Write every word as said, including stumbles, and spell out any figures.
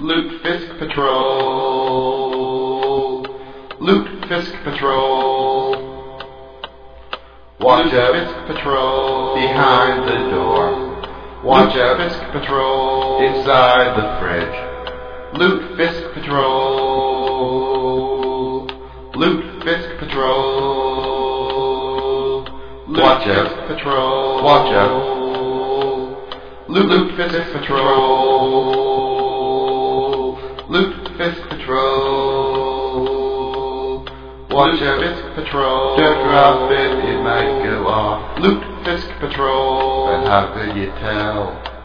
Loot Fisk Patrol. Loot Fisk Patrol. Watch out Fisk Patrol. behind the door. Watch Loot out Fisk Patrol. inside the fridge. Loot Fisk Patrol. Loot Fisk Patrol. Loot Watch out. Fisk Patrol. Watch out. Loot Loot Fisk Patrol. Loot Fisk Patrol. Watch Loot out. Fisk Patrol. Don't drop it, it might go off. Loot Fisk Patrol. And how could you tell?